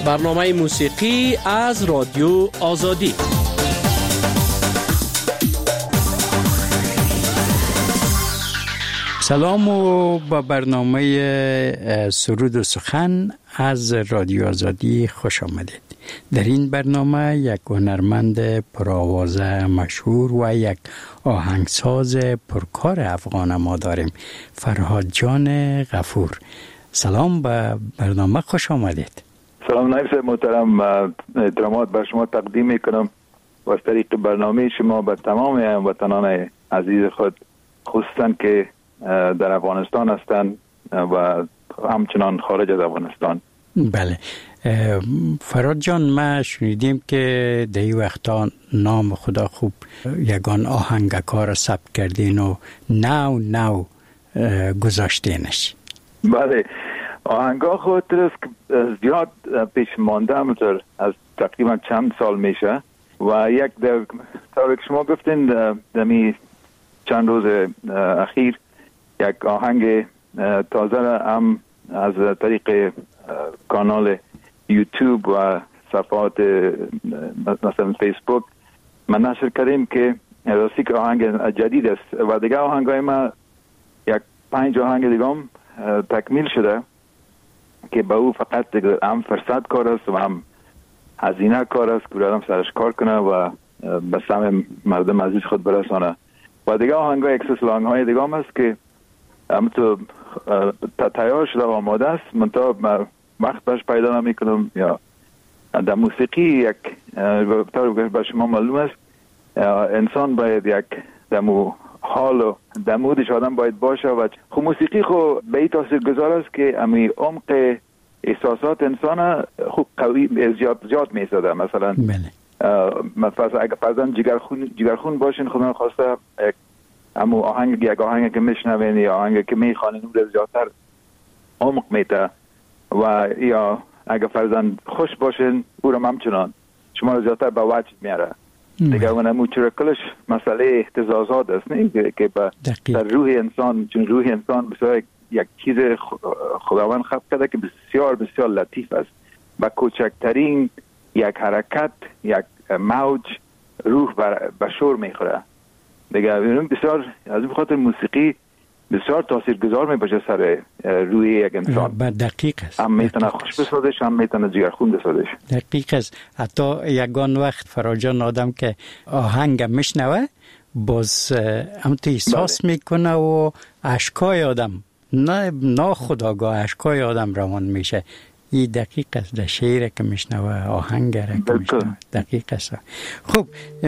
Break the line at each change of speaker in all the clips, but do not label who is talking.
برنامه موسیقی از رادیو آزادی.
سلام و با برنامه سرود و سخن از رادیو آزادی خوش آمدید. در این برنامه یک هنرمند پرآوازه مشهور و یک آهنگساز پرکار افغان ما داریم، فرهاد جان غفور. سلام، به برنامه خوش آمدید.
سلام نایب صاحب محترم، احترامات بر شما تقدیم میکنم و از طریق برنامه شما به تمام هموطنان عزیز خود، خصوصا که در افغانستان هستند و همچنان خارج از افغانستان.
بله فرهاد جان، ما شنیدیم که در این وقتا نام خدا خوب یگان آهنگکار ثبت کردین و نو گذاشتینش.
بله، آهنگا خود زیاد پیش مانده همونطور از تقریبا چند سال میشه و یک در طور که شما گفتین دمی چند روز اخیر یک آهنگ تازه هم از طریق کانال یوتیوب و صفحات مثلا فیسبوک من نشر کردیم که راستی که آهنگ جدید است و دیگه آهنگای ما یک 5 آهنگ دیگه هم تکمیل شده که با او فقط هم فرصت کار است و هم هزینه کار است که آدم سرش کار کنه و به سمع مردم عزیز خود برسانه. و دیگه آهنگای اکسسلانگ های دیگه هم است که همونطور تیار شده و آماده است، منطقه وقت باش پیدا نمی کنم. یا در موسیقی یک طور به شما معلوم است انسان باید یک دمو حال و دمودش آدم باید باشه و خب موسیقی خب به این تاثیر گذار است که امی عمق احساسات انسان خوب قوی زیاد میساده. مثلا مثلا اگر فرضاً جگرخون باشین، خدا نخواسته امو آهنگ یک آهنگ که میشنوین یا آهنگ که میخوانین اون زیادتر عمق میده و یا اگر فرضاً خوش باشین او رو همچنان شما رو زیادتر به وجد میاره. دیگه اونمو چرکلش مسئله اهتزازات است، نه که در روح انسان، چون روح انسان بسیار یک چیز خداوند خلق کرده که بسیار بسیار لطیف است. با کوچکترین یک حرکت، یک موج روح به شور میخوره. دیگه بسیار از این خاطر موسیقی بسیار تاثیرگذار میباشه سر روی یک انسان.
دقیق است.
هم میتونه خوش بسازش، هم میتونه جگرخون بسازش.
دقیق است. حتی یگان وقت فراجان آدم که آهنگ میشنوه باز هم تو احساس میکنه و اشکای آدم نه خودآگاه اشکای آدم روان میشه. این دقیق است. در شعر که میشنوه، آهنگ که میشنوه، دقیق است. خب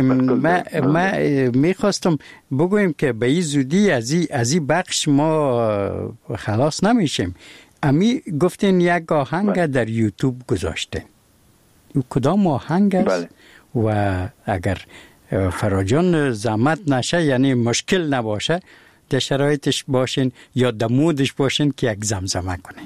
ما میخواستم بگویم که به این زودی از این بخش ما خلاص نمیشیم. امی گفتین یک آهنگ در یوتیوب گذاشته، کدام آهنگ است؟ و اگر فراجان زحمت نشه، یعنی مشکل نباشه، در شرایطش باشین یا در مودش باشین که یک زمزمه کنین.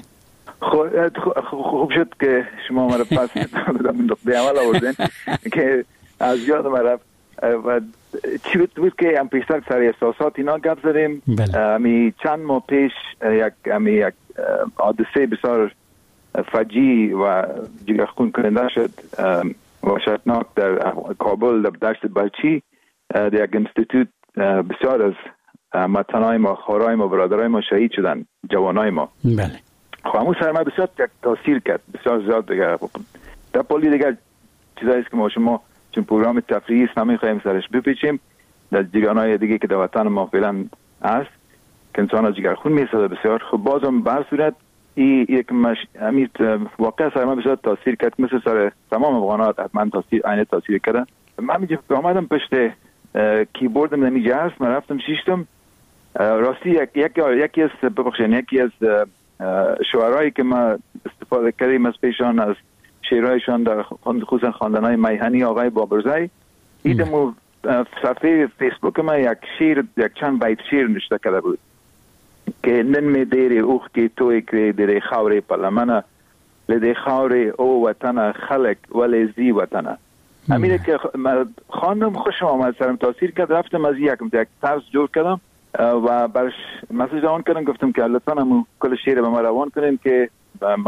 خوب شد که شما مرا پس نقطه عمل آوردین که از یاد مرا و چی بود که هم پیشتر سر احساسات اینا گپ زدیم. امی چند ماه پیش یک حادثه بسیار فجیع و جگرخون کننده شد وحشتناک در کابل، در دشت بلچی، در یک انستیتوت بسیار از هموطنای ما، خواهرای ما، برادرای ما شهید شدن، جوانای ما.
بله.
خب همون سر ما بسیار تاثیر کرد، بسیار زیاد. دیگه در پولی دیگه چیزایی است که ما شما چون پروگرام تفریحی است نمیخوایم سرش بپیچیم. در جگانای دیگه که در وطن ما فعلا هست که انسان از جگرخون میسازه بسیار. خب بازم به هر صورت یک واقعا سر ما بسیار تاثیر کرد، مثل سر تمام افغانات حتما تاثیر کرده. من میگم آمدم پشت کیبوردم نمیجه هست، من رفتم شیشتم راستی یکی از شعرهایی که ما استفاده کردیم از پیشان، از شعرهایشان در خصوصا خواندنهای میهنی آقای بابرزی، ایدمو صفحه فیسبوک ما یک چند بیت شعر نشته کرده بود که نن می دیر اوخ که توی که دیر خاوری پلمنه لده خاوری او وطنه خلق ولی زی وطنه. همینه که خواندم، خوشم آمد، سرم تاثیر کرد. رفتم از یک طرز جور کردم و برش مسیج روان کردم، گفتم که لطفا همون کل شعر به ما روان کنین که ما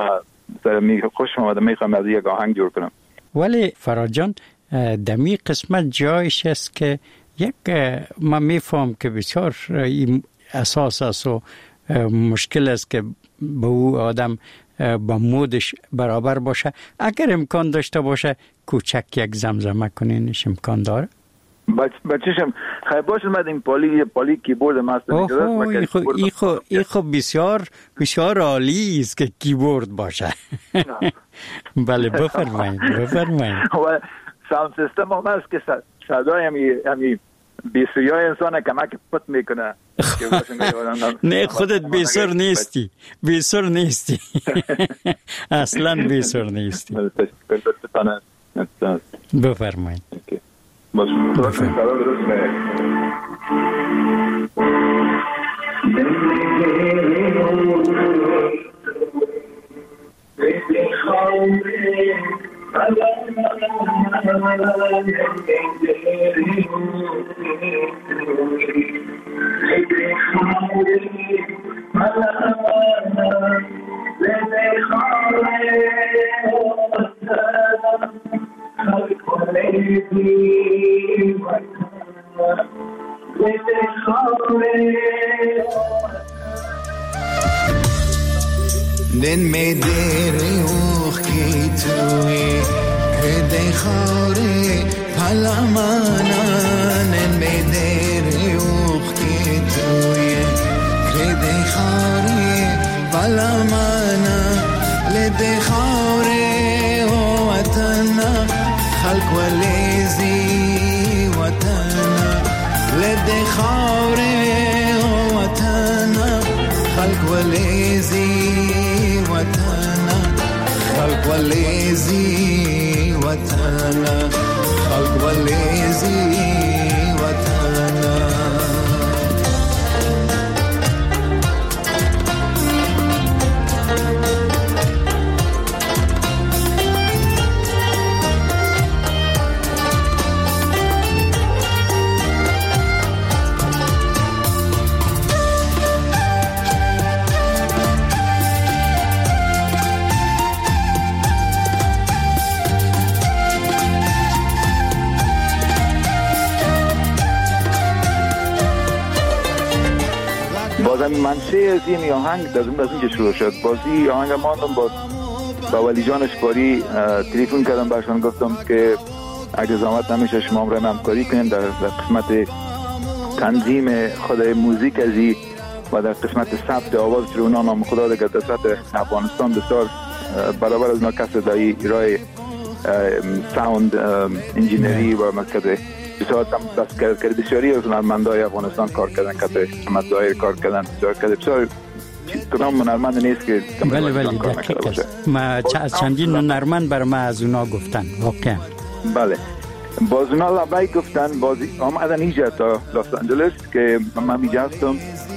خوشم آمده میخوام از یک آهنگ جور کنم.
ولی فراد جان دمی قسمت جایش است که یک ما میفهم که بسیار اساس است و مشکل است که به او آدم با مودش برابر باشه. اگر امکان داشته باشه کوچک یک زمزمه کنینش امکان داره؟
بچه‌شم خیلی باشه من این پالی کیبورد ماستر
می‌کنم. ایخو بسیار عالی است که کیبورد باشه. بله بفرمایید.
و ساوند سیستم هم هست که صدای همی بیسویای انسان کمک پت میکنه.
نه خودت بیسر نیستی. اصلا بیسر نیستی. بفرمایید.
دن میں دیر اوخ کی توی ہردے خورے پھلا مانا دن میں دیر اوخ کی توی ہردے خورے پھلا مانا لدے خورے او وطنا خلق ولیزی وطنا لدے خورے او وطنا خلق ولیزی وطنا خلق والليزي وطنا خلق والليزي وطنا
منشه از این آهنگ از اینجا شروع شد. بازی آهنگ ماندم با ولی جان اشکاری تلفن کردم برشان گفتم که اگه زحمت نمیشه شما هم همکاری کنیم در قسمت تنظیم خود موزیک ازی و در قسمت ثبت آواز چون اونا نام خدا دیگه در سطح افغانستان بسیار برابر از ما کس دایی ایرای ساوند انجینری و مکده بسیار دست کرد بسیاری از هنرمندای افغانستان کار کردن که محمد ظاهر کار کردن بسیار کدام هنرمند نیست که
بله دقیق است. ما چندین هنرمند بر ما از اونا گفتن واقعا.
بله باز اونا لبایی گفتن بازی آمدن اینجا تا لس آنجلس که من اینجا هستم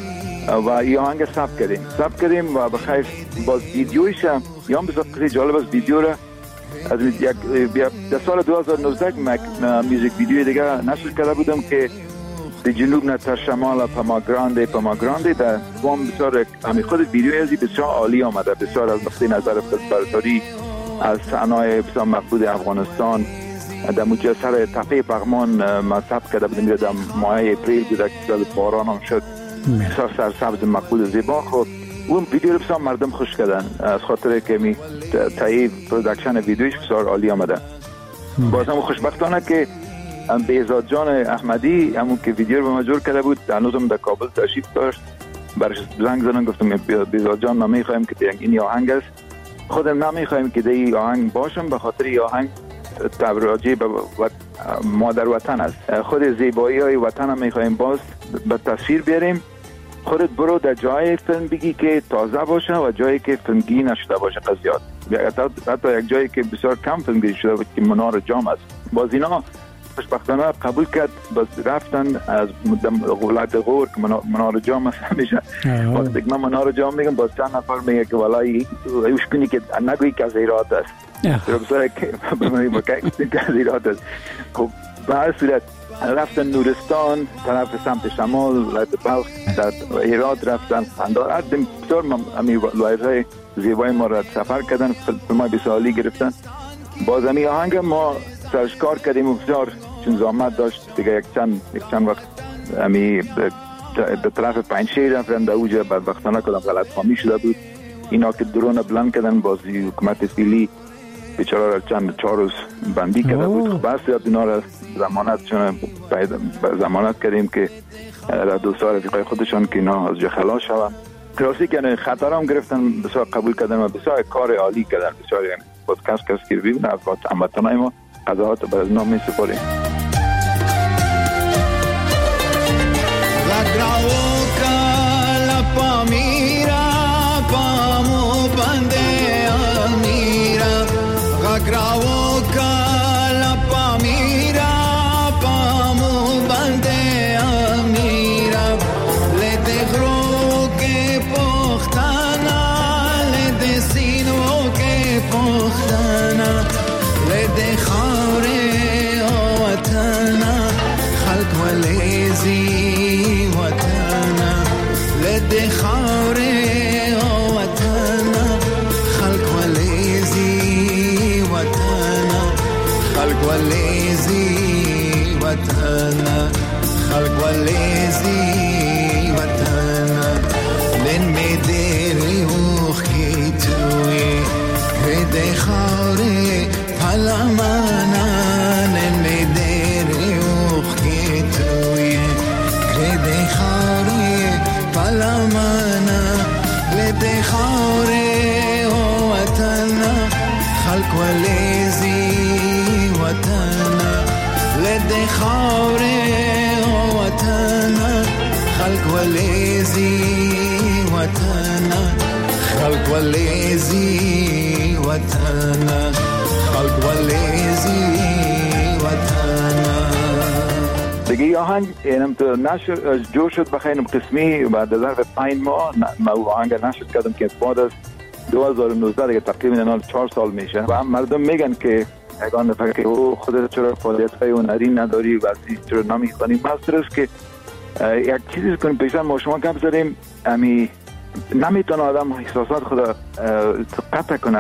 و این آهنگ ثبت کردیم و بخیر باز ویدیویش یا بسیار خیلی جالب است. ویدیو را از در سال 2019 میوزیک ویدیو دیگه نشر کرده بودم که در جنوب نه تا شمال پاماگراندی در وام بسیار همی خود ویدیو ازی بسیار عالی آمده. بسیار از نقطه نظر فلسفه‌ای از صحنه‌های بسیار مقبول افغانستان در مجسر تپه پغمان مصب کرده بودم در ماه اپریل بود که باران هم شد بسیار سرسبز مقبول زیبا. خب اون ویدیو رو بسیار مردم خوش کردن از خاطر که می تایید پرودکشن ویدیوش بسیار عالی آمده. بازم خوشبختانه که بهزاد جان احمدی همون که ویدیو رو به ما جور کرده بود هنوزم در کابل تشریف داشت. برش زنگ زدم گفتم بهزاد جان ما می‌خوایم که این آهنگ است. خودم نمی‌خوایم که این آهنگ باشم به خاطر این آهنگ تبراجی به مادر وطن است. خود زیبایی‌های وطن هم می‌خوایم باز به تصویر بیاریم. خودت برو در جای فیلم بگی که تازه باشه و جایی که فیلمگیری نشده باشه قضیات. حتی یک جایی که بسیار کم فیلمگیری شده باشه که منار جام است. باز اینا خوشبختانه قبول کرد. باز رفتن از ولایت غور که منار جام است همیشه. وقتی من منار جام میگم باز چند نفر میگه که والای ایوش کنی که نگویی که از ایراد است. بسیار که بگویی که از ایراد است. خب به هر صورت رفتن نورستان طرف سمت شمال بلخ در هرات رفتن قندهار. از بسیار امی ولایت‌های زیبای ما را سفر کردن، فیلم‌های بسیاری گرفتن. باز امی آهنگ ما سرش کار کردیم و بسیار چون زحمت داشت دیگه. یک چند وقت امی به طرف پنجشیر رفتن، در اوجه بدبختانه کدام غلط فهمی شده بود. اینا که درون بلند کردن، بازی حکومت فیلی بیچاره را چند 4 روز بندی کرده بود. بس یاد اینا را ضمانت کردیم که در دوستان رفیقای خودشان که اینا از جا خلاص شوند. کلاسی که خطر هم گرفتن، بسیار قبول کردن و بسیار کار عالی کردن. بسیار پادکست کسی که ببینه از هموطنای ما قضاوت بر از نام می سپاریم. دیگه آهنگ اینم تو نشر جور شد بخیرم قسمی بعد از ظرف 5 ماه آهنگ نشر کردم که بعد از 2019 دیگه تقریبا 4 سال میشه و هم مردم میگن که اگه فکر او خودت چرا فعالیت‌های هنری نداری و چرا نمیخوانی. مستر است که یک چیزی کنیم پیشتر ما شما گپ زدیم، امی نمیتونه آدم احساسات خدا قطع کنه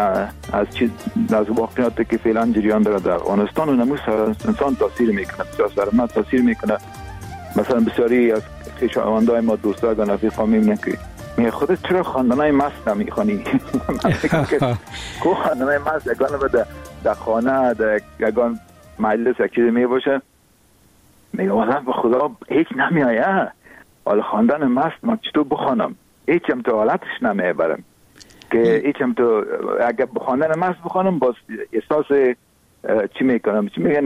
از واقعیاتی که فعلا جریان داره در افغانستان و نموس انسان تاثیر میکنه، بسیار سرمت تاثیر میکنه. مثلا بسیاری از خویشاوندای ما دوستان رفیقا میگن که میگه خودت چرا خواندنای مست نمیخوانی؟ کو خواندنای مست یگانه به در خانه در یگان مجلس یک چیزی میباشه، میگه والا به خدا هیچ نمیایه، حالا خواندن مست من چطور بخوانم؟ هیچم تو حالتش نمیبرم که هیچم تو اگر بخواندن مست بخوانم باز احساس چی میکنم، چی میگن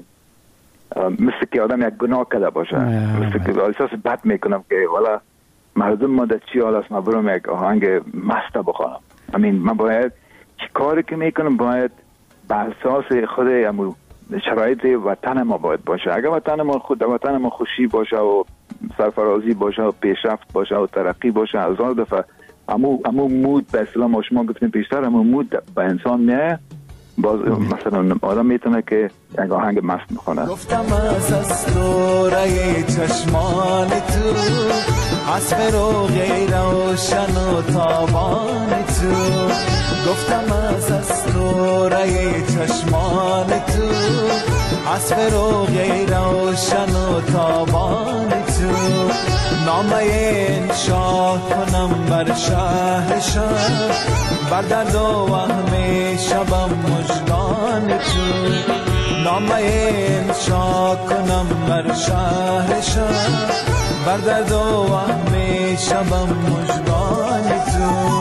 مثل که آدم یک گناه کرده باشه، مثل که احساس بد میکنم که والا مردم ما در چی حال است، من برم یک آهنگ مست بخوانم. من باید چی کاری که میکنم باید به اساس خود شرایط وطن ما باید باشه. اگر وطن ما خوشی باشه و سرفرازی باشه و پیشرفت باشه و ترقی باشه، هزار دفعه امو مود به اسلام شما گفتیم پیشتر، امو مود به انسان میه، باز مثلا آدم میتونه که یک آهنگ مست میخونه.
گفتم از اسطوره چشمان تو، حسب رو غیر روشن و تابان تو، گفتم از اسطوره چشمان تو، حسب رو غیر روشن و تابان تو، نامه انشا کنم بر شهر بر درد و وهم شبم مژگان تو، نامه انشا کنم بر شهر بر درد و وهم شبم مژگان تو.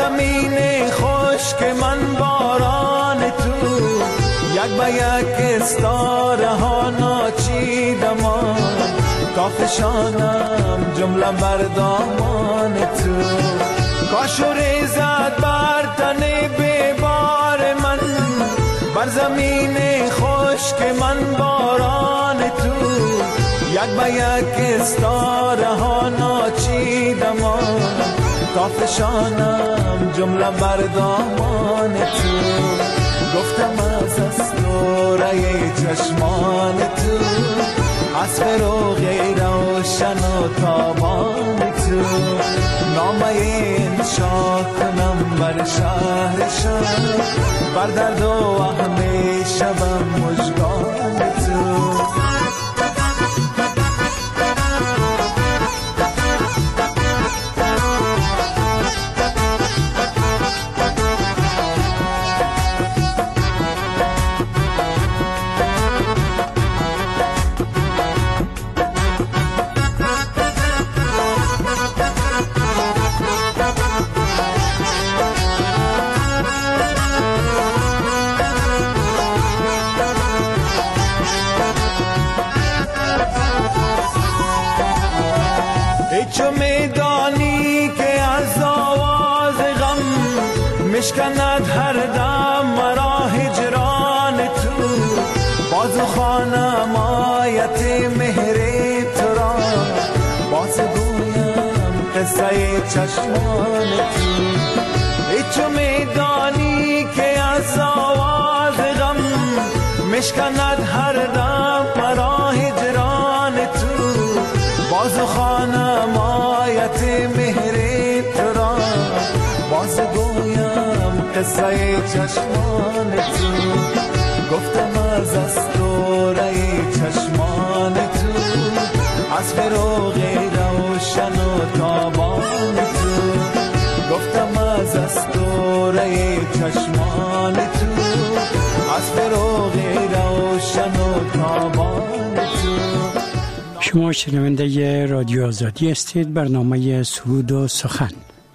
زمین خشک من باران تو، یک به یک استاره ها ناچیدم، تا فشانم جمله بر دامان تو. کاش و ریزد بر تن بیبار من، بر زمین خشک من باران تو، یک به یک استاره ها ناچیدم، تا فشانم جمله بر دامان تو. گفتم از استاره چشمان تو، از فروغ روشن و تابان تو، نامه انشا کنم بر شهرشان، بر درد و وهم شبم مژگان تو. چو میدانی که از آواز غم مشکند هر دم مرا هجران تو، باز خوانم آیت مهر تو را، باز گویم قصه چشمان تو. چو میدانی که از آواز غم مشکند هر دم مرا هجران تو، باز خوانم آیت مهر تو را، باز گویم قصه چشمان تو. گفتم از استاره چشمان تو، از فروغ روشن و تابان تو. گفتم از استاره چشمان تو، از فروغ روشن و تابان تو.
شما شنونده رادیو آزادی هستید، برنامه سرود و سخن.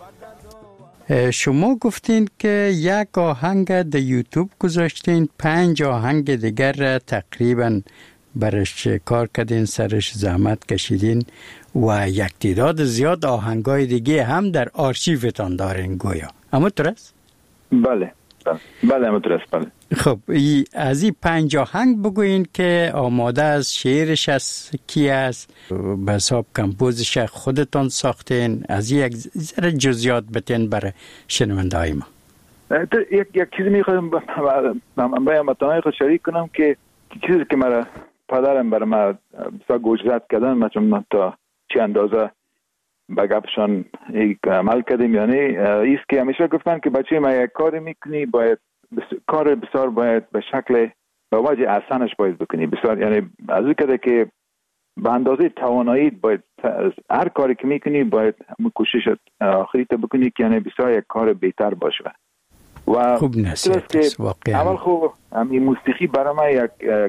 شما گفتین که یک آهنگ در یوتیوب گذاشتین، 5 آهنگ دیگر را تقریبا برش کار کردین، سرش زحمت کشیدین و یک تعداد زیاد آهنگای دیگه هم در آرشیفتان دارین گویا. اما درست؟
بله همونطور است. بله.
خب از این 5 آهنگ بگوین که آماده از شعرش از کی است، به حساب کمپوزش خودتان ساختین، از یک ذره جزئیات بتین برای شنونده‌های ما.
یک چیزی میخوایم برای هموطنان خود شریک کنم که چیزی که مرا پدرم برای ما بسیار گوشزد کردن، من تا چه اندازه به گپشان عمل کردیم، یعنی ایست که همیشه گفتن که بچه ما یک کاری میکنی باید کار بسیار باید به شکل به وجه احسنش باید بکنی بسیار، یعنی از این کده که به اندازه تواناییت باید هر کاری که میکنی باید کوشش آخری تا بکنی که یعنی بسیار یک کار بهتر باشه. و
خوب نصیحت است واقعا.
اول خوب همین موسیقی برای من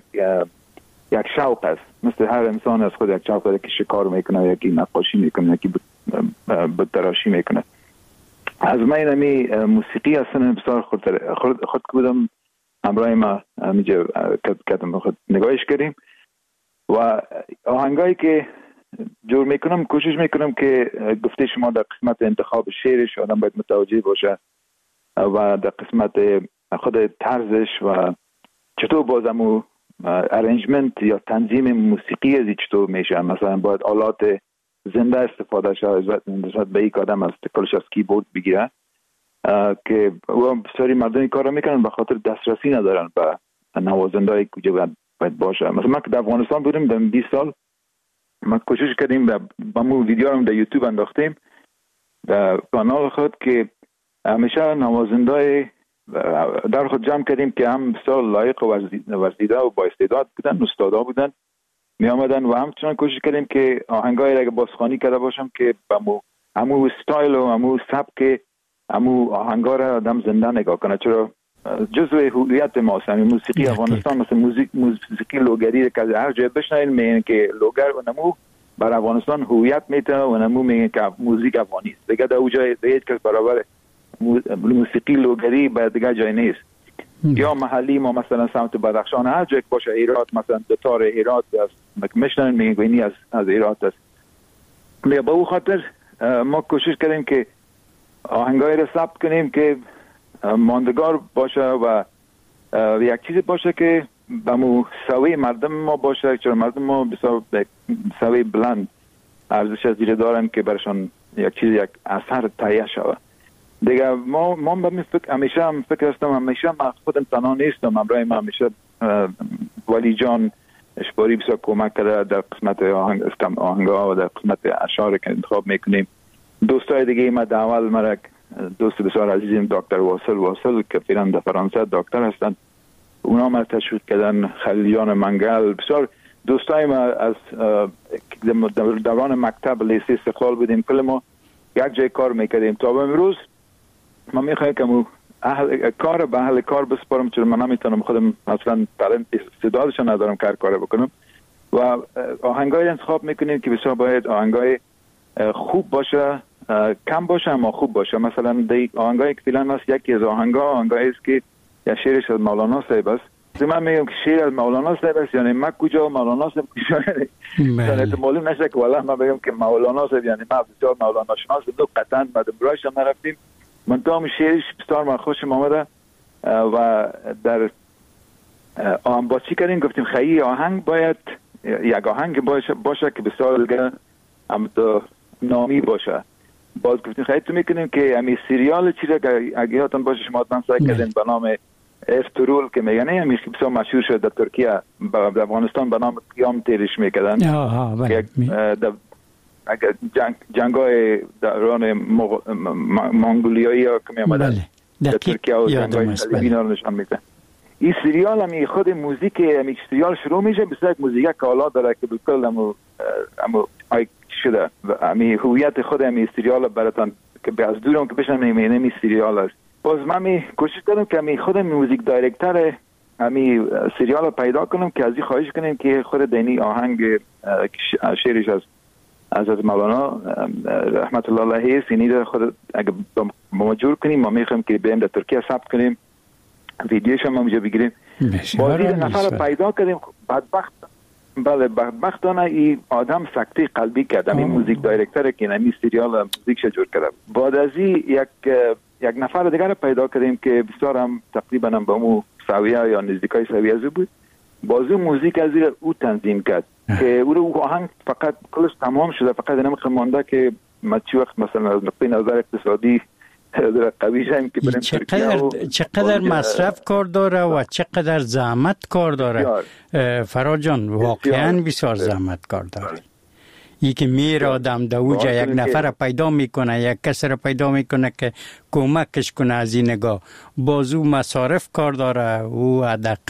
یک شوق است، مثل هر انسان از خود یک شوق داره که شکار میکنه، یکی نقاشی میکنه، یکی بتراشی میکنه. از من اینمی موسیقی اصلا بسیار خود بودم همراه ما همینجا کدام خود نگاهش کردیم و آهنگایی که جور میکنم کوشش میکنم که گفته شما در قسمت انتخاب شعرش آدم باید متوجه باشه و در قسمت خود طرزش و چطور بازمو ارنجمنت یا تنظیم موسیقی از چطور میشه، مثلا باید آلات زنده استفاده شد نسبت به یک آدم از کلش از کیبورد بگیره که بسیاری مردم این کار رو میکنن به خاطر دسترسی ندارن به نوازنده‌ای که باید باشه. مثلا ما که در افغانستان بودیم در 20 سال ما کوشش کردیم با مو ویدیو رو در یوتیوب انداختیم در کانال خود که همیشه نوازنده‌ای در خود جمع کردیم که هم بسیار لایق و ورزیده و با استعداد بودن، استادا بودن می آمدن و همچنان کوشش کردیم که آهنگایی را بازخوانی کرده باشم که همو استایل و همو سبک همو آهنگا را آدم زنده نگاه کنه، چرا جزء هویت ماست. موسیقی افغانستان مثل موسیقی لوگری که هر جای بشنوین میگن که لوگر و نمو بر افغانستان هویت میته و نمو میگن که موزیک افغانی است. دیگه در اونجا هیچ کس برابر موسیقی لوگری به دیگه جای نیست. یا محلی ما مثلا سمت بدخشان هر جای باشه، هرات مثلا دتار هرات است، میشنن میگوینی از هرات است. به او خاطر ما کوشش کردیم که آهنگای رو ثبت کنیم که ماندگار باشه و یک چیزی باشه که به سوی مردم ما باشه، چون مردم ما بسیار سوی بلند ارزش از دیره دارن که برشان یک اثر تهیه شود. دیگه ما به همیشه هم فکر هستم، همیشه من خودم تنها نیستم، همراه من همیشه ولی جان اشباری بسیار کمک کرده در قسمت آهنگا و در قسمت اشعار که انتخاب میکنیم. دوستای دیگه ما در اول مرک دوست بسیار عزیزیم دکتر واصل که فعلا در فرانسه دکتر هستند، اونا ما تشویق کردن. خلیلیان منگل، بسیار دوستای ما از دوران مکتب لیسه استقلال بودیم، کل ما یک جای کار میکردیم. تا به امروز ما میخوایم که کار به اهل کار بسپارم، چون من نمیتونم خودم اصلا تالنت استعدادش ندارم کار بکنم و آهنگای انتخاب میکنیم که بسیار باید آهنگای خوب باشه، کم باشه اما خوب باشه. مثلا آهنگای که فعلا هست، یکی از آهنگایی است که یا شعرش از مولانا صاحب است. من میگم که شعر از مولانا صاحب است، یعنی من کجا مولانا صاحب کجا، یعنی معلوم نشه که والله من بگم که مولانا صاحب یعنی ما بسیار مولانا شناس دو قطعا بعد برایش هم نرفتیم. من تام شعرش بسیار من خوشم آمده و در با چی کردیم گفتیم خیلی آهنگ باید یک آهنگ باشه که بسیار دیگه هم نامی باشه. باز گفتیم خیلی تو میکنیم که همی سریال چی را اگه یادتون باشه شما حتما سعی کردین به نام افترول که میگن همی بسیار مشهور شد در ترکیه، در افغانستان به نام قیام تیرش میکردن. اگر جنگای دوران منگولیایی ها که می آمدن در ترکیه و جنگای صلیبی ها نشان میدن. این سریال همی خود موزیک همی سریال شروع میشه بسیار یک موزیک کالا داره که بکل همو آیک شده همی هویت خود همی سریال براتان که از دورم که بشن همی سریال است. باز من کوشش کردم که همی خود موزیک دایرکتر همی سریال پیدا کنم که از این خواهش کنیم که خود دینی آهنگ شعرش از حضرت مولانا رحمت الله علیه سینی رو خود اگه ما جور کنیم، ما میخوایم که بریم در ترکیه ثبت کنیم، ویدیوش هم اونجا بگیریم. بازی نفر رو پیدا کردیم. بدبختانه این آدم سکته قلبی کرد، این موزیک دایرکتر که این سریال موزیکش جور کرده. بعد از این یک نفر دیگر رو پیدا کردیم که بسیار هم تقریبا هم با مو سویه یا نزدیکای سویه زو بود. بازو موزیک از این او تنظیم کرد که او آهنگ فقط کلش تمام شده، فقط نمیخواد مانده که ما چی وقت مثلا از نقطه نظر اقتصادی قوی شیم که بریم
چقدر مصرف کار داره و چقدر زحمت کار داره. فراد جان واقعا بسیار زحمت کار داره. یکی میره آدم در اوجا یک نفر پیدا میکنه، یک کس را پیدا میکنه که کمکش کنه از این نگاه. بازو مصارف کار داره، او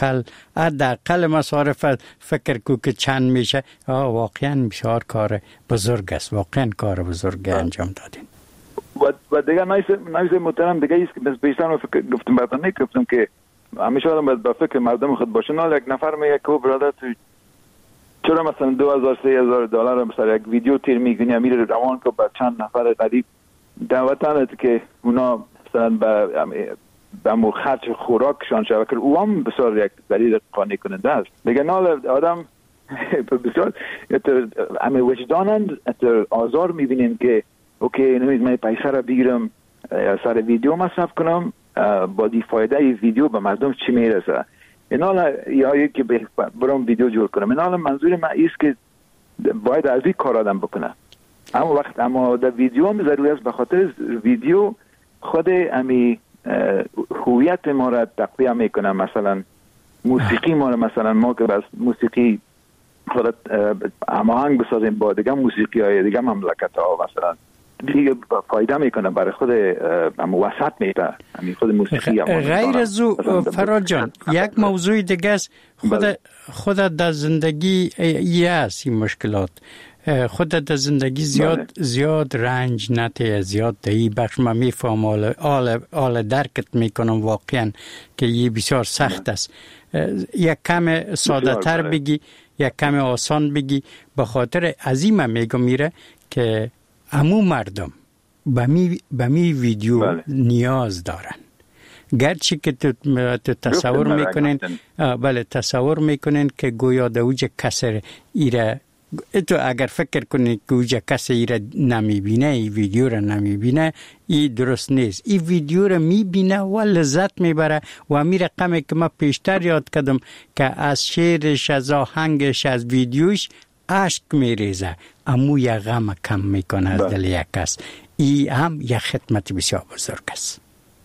حداقل مصارف فکر کو که چند میشه. واقعا بسیار کار بزرگ است، واقعا کار بزرگ انجام دادین.
و دیگه نایز محترم دیگه ایست که بیشتر گفتم براتون گفتم که همیشه آدم باید با فکر مردم خود باشه. نه یک نفر میگه که برادر تو چرا مثلا $2,000-3,000 مثلا یک ویدیو تیر میگنی میره روان که با چند نفر غریب دعوتانت که اونا مثلا به خرچ خوراکشان شود که او هم بسیار یک دلیل قانع کننده است. دیگه نه آدم بسیار همه وجدانند آزار میبینیم که اوکی نمید من پیسه را بگیرم سر ویدیو مصرف کنم، با دی فایده ای ویدیو به مردم چی میرسه. اینا یا که برام ویدیو جور کنم. اینا منظور من ایست که باید از این کار آدم بکنه. اما در ویدیو هم ضروری است، به خاطر ویدیو خود امی هویت ما را تقویه میکنه. مثلا موسیقی ما را مثلا ما که بس موسیقی خودت هماهنگ بسازیم با دیگه موسیقی های دیگه مملکت ها مثلا دیگه فایده میکنه برای خود وسط میده همین خود موسیقی.
غیر از او فراد جان یک موضوع دیگه است، خود در زندگی است این مشکلات. خود در زندگی زیاد رنج نته، زیاد دهی بخش ما میفهم آل درکت میکنم واقعا که یه بسیار سخت است. یک کم ساده تر بگی، یک کم آسان بگی. به خاطر عظیم میگم میره که همو مردم به می ویدیو نیاز دارن. گرچه که تو تصور میکنین تصور میکنین که گویا در اوج کسر ایره، تو اگر فکر کنید که اوج کسی ایره نمیبینه، این ویدیو را نمیبینه، این درست نیست. این ویدیو را میبینه و لذت میبره و همین رقمی که ما پیشتر یاد کردم که از شعرش، از آهنگش، از ویدیوش اشک میریزه، امو یک غم کم میکنه از دل یک کس. این هم یک خدمت بسیار بزرگ است.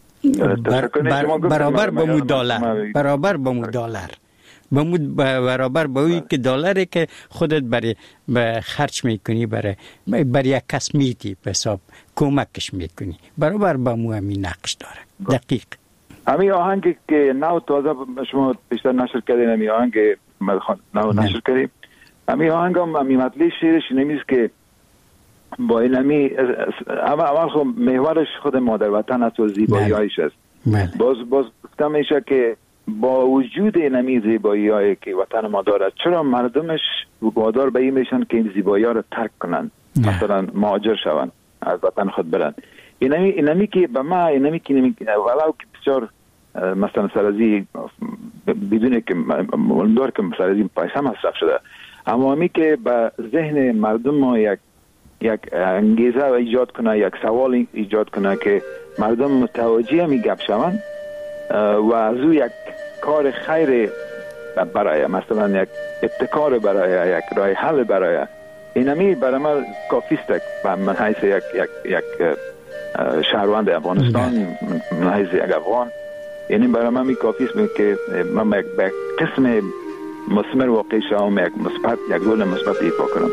برابر با مو دلار، برابر با مو دلار، برابر با اوی که دلاری که خودت برای خرج میکنی، برای یک کس میدی، به حساب کمکش میکنی، برابر با مو همین نقش داره. دقیق
همین آهنگی که نو تازه شما بیشتر نشر کردین، همین آهنگ نو نشر کردیم، همین آهنگ هم همین مطلع شیرش نمیست که با این اول خب محورش خود مادر وطن است و زیبایی هایش است. باز گفتم میشه که با وجود این زیبایی هایی که وطن ما دارد، چرا مردمش وادار به این میشن که این زیبایی ها رو ترک کنن، مثلا مهاجر شون، از وطن خود برن. اینمی که به ما اینمی که ولو که بسیار مثلا سرازی بدون که مولدار که سرازی پیسه مصرف شده، اما همی که به ذهن مردم ما یک انگیزه ایجاد کنه، یک سوال ایجاد کنه که مردم متوجه همی گپ شوند و از او یک کار خیر برای، مثلا یک ابتکار برای، یک راه حل برای، اینمی برای من کافیست به من حیث یک شهروند افغانستان، من حیث یک افغان، یعنی برای من کافیست که من به قسم مثمر واقع شوم، یک رول مثبت ایفا کنم.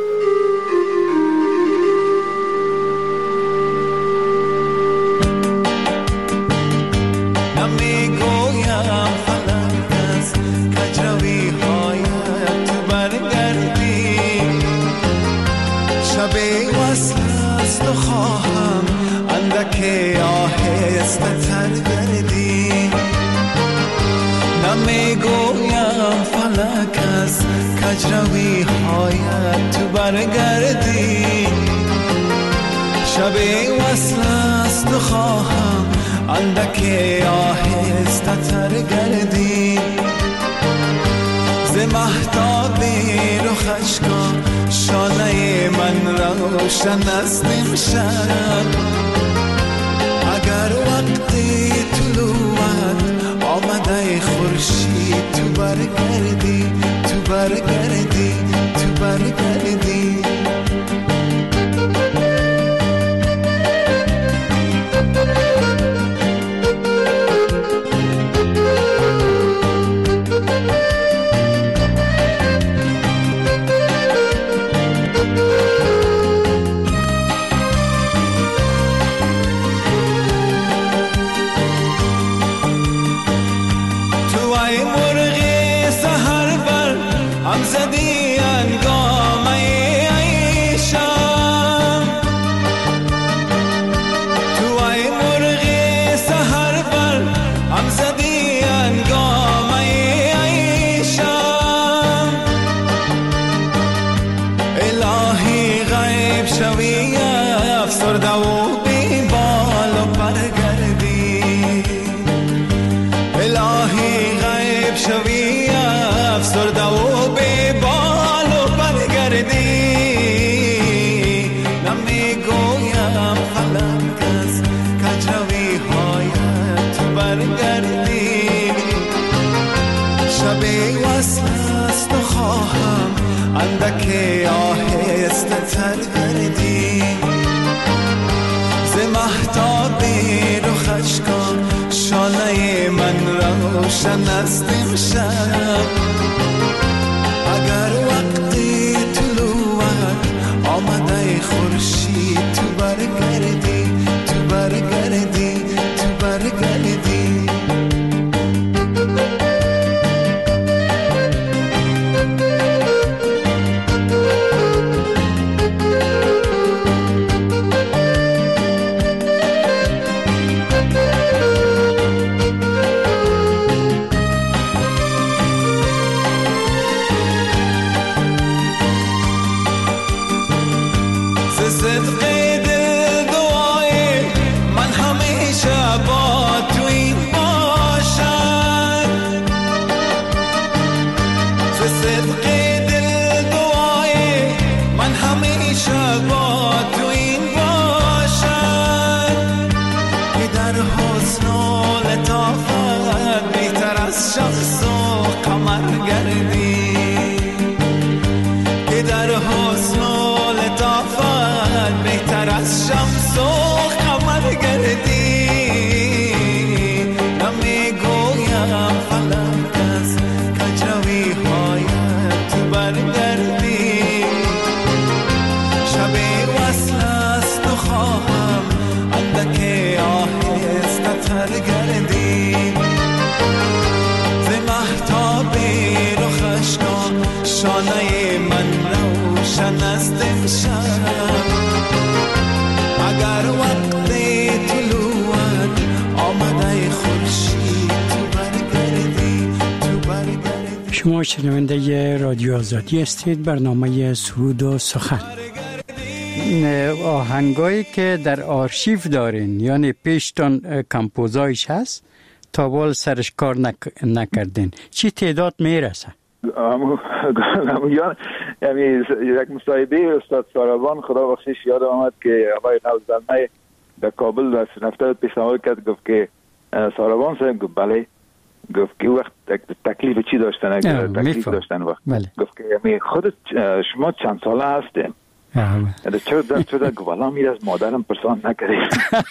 که آهسته تر گردی، نمیگویم فلک از کجروی هایت تو برگردی، شب وصل است و خواهم اندک آهسته تر گردی، ز مهتاب رخش کن شانه من روشن است امشب، اگر وقتی طلوعت آمده خورشید تو برگردی، تو برگردی، تو برگردی. اندک آهسته تر گردی، ز مهتاب رخش کن شانه من روشن است امشب، اگر وقتی طلوعت آمده خورشید تو برگردی، تو برگردی، تو برگردی. حسن و لطافت بهتر از شخص و قمر گردی، که در حسن و لطافت بهتر از شمس و قمر گردی. نمیگویم فلک از کجروی هایت تو برگردی، شب وصل است و خواهم اندک آهسته تر گردی. ز مهتاب رخش کن شانه من روشن است امشب، اگر وقت طلوعت آمده خورشید تو برگردی، تو برگردی.
شما شنونده رادیو آزادی هستید، برنامه سرود و سخن. آهنگایی که در آرشیو دارین یعنی پیشتان کمپوزایش هست تا بال سرش کار نکردین، چی تعداد میرسه؟
یعنی یک مصاحبه استاد ساروان خدا بخشش یاد آمد که آقای نوزلمه در کابل در نفته پیشنهاد کرد، گفت که ساروان صاحب گفت بله، گفت که وقت تکلیف چی داشتن، اگر تکلیف داشتن وقت بله. گفت که خودت شما چند ساله هستیم؟ چرا گوالا میره از مادرم پرسان نکردیم.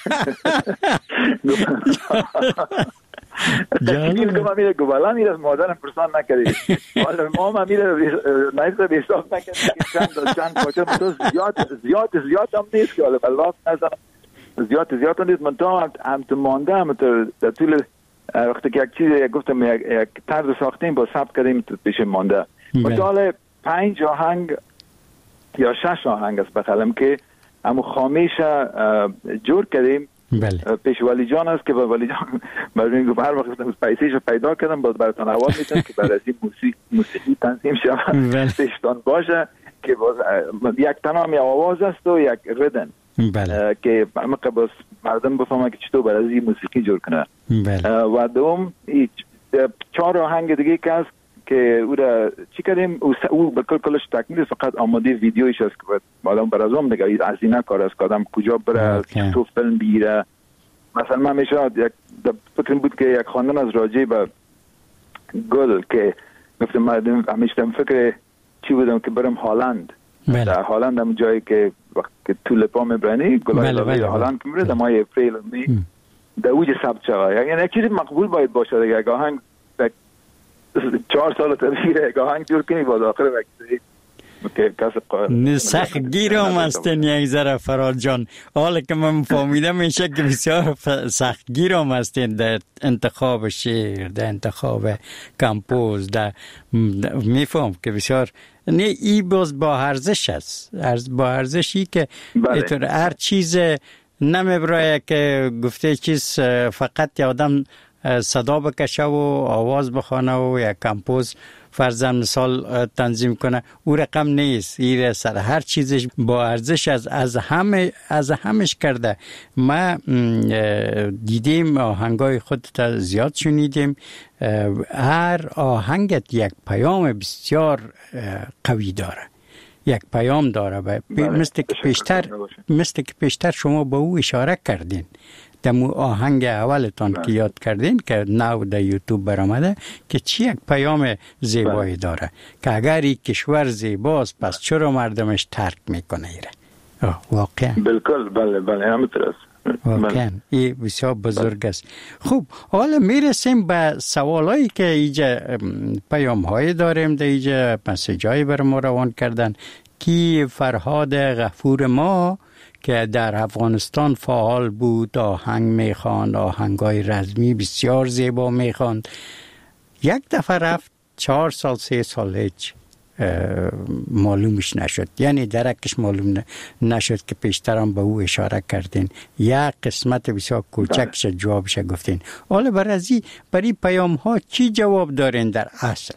گوالا میره از مادرم پرسان نکردیم، ما میره نیسته به حساب نکردیم چند پاچه زیاد هم نیست که حالا بلاف نزنم، زیاد هم نیست. من تا هم تو مانده هم در طول وقتی که یک چیز گفتم یک طرز ساختیم با ثبت کردیم پیش مانده. من تا حالا 5 آهنگ یا 6 آهنگ است بخلم که همو خامیش جور کردیم. بله. پیش ولی جان است که با ولی جان برای این هر وقت پیسیش پیدا کردم باز براتون حوال میتونم که برای موسیقی تنظیم شود پیشتان باشه که باز یک تنامی آواز است و یک ردن. بله. که باز مردم بفهمن که چطور برای این موسیقی جور کنه. بله. و دوم 4 آهنگ دیگه که است که او را چی کردیم او بکل کلش تکمیل، فقط آماده ویدیویش است که آدم برازم دیگه از این کار است که آدم کجا بره تو فیلم بیره. مثلا من میشه یک فکر بود که یک خواندن از راجع به گل که گفتم من همیشه فکر چی بودم که برم هالند. بله. در هالند هم جایی که وقت که طول پا میبرنی گلای هالند که میره ماه اپریل می در اوج ثبت شود، یعنی یک چیزی مقبول باید باشه دیگه. یک آهنگ 4 سال تبیره یک آهنگ جور کنی باز آخر وقتی که کسی
سخت گیرم هستن یک ذره فراد جان، حالا که من فهمیدم میشه که بسیار سخت گیرم هستن در انتخاب شعر، در انتخاب کمپوز، در میفهم که بسیار نه ای باز با ارزش است، با ارزشی که بله. هر چیز نمیبرای که گفته چیز فقط آدم صدا بکشه و آواز بخونه و یک کمپوز فرضاً مثال تنظیم کنه، او رقم نیست. این سر هر چیزش با ارزش از همش کرده. ما دیدیم آهنگای خودت زیاد شنیدیم، هر آهنگت یک پیام بسیار قوی داره، یک پیام داره. مثل که پیشتر شما به او اشاره کردین دمو آهنگ اولتان که یاد کردین که نو در یوتیوب برآمده که چی یک پیام زیبایی داره که اگر این کشور زیباست پس چرا مردمش ترک میکنه ایره. واقعا
بالکل بله همینطور است.
واقعا این بسیار بزرگ است. خوب حالا میرسیم به سوالایی که اینجا پیام های داریم، در اینجا مسیجایی بر ما روان کردن کی فرهاد غفور ما که در افغانستان فعال بود، آهنگ میخواند، آهنگای رزمی بسیار زیبا میخواند. یک دفعه رفت 4 سال 3 سال هیچ معلومش نشد، یعنی درکش معلوم نشد که پیشترم به او اشاره کردین. یک قسمت بسیار کوچکش جوابش گفتین. حالا برای پیام ها چی جواب دارین در اصل؟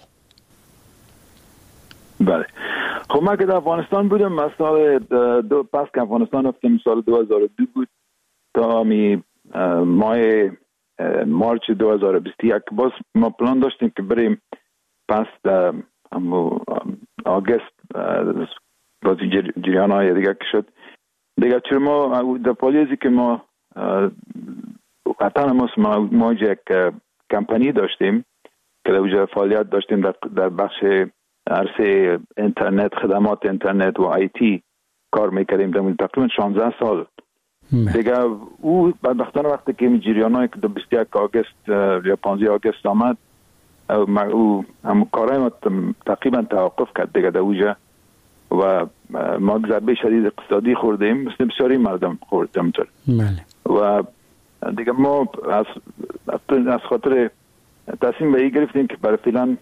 بله خب من که در افغانستان بودم، من سال پس که افغانستان رفتم سال 2002 بود تا ماه مارچ 2021 باز ما پلان داشتیم که بریم پس در آگست بازی جریان های دیگه که شد دیگه. چرا ما در پالیزی که ما قطعا ما یک کمپانی داشتیم که در اونجا فعالیت داشتیم در بخش عرصه اینترنت، خدمات اینترنت و آیتی کار میکردیم در تقریبا 16 سال دیگه. او بدبختانه وقتی که این جریانای که 21 آگوست یا 15 آگوست آمد او هم کارهای ما تقریبا توقف کرد دیگه در اونجا و ما ضربه شدید اقتصادی خوردیم، مثل بسیاری مردم خوردیم تر. و دیگه ما از خاطر تصمیم به این گرفتیم که برای فیلان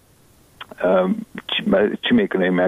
چی میکنیم،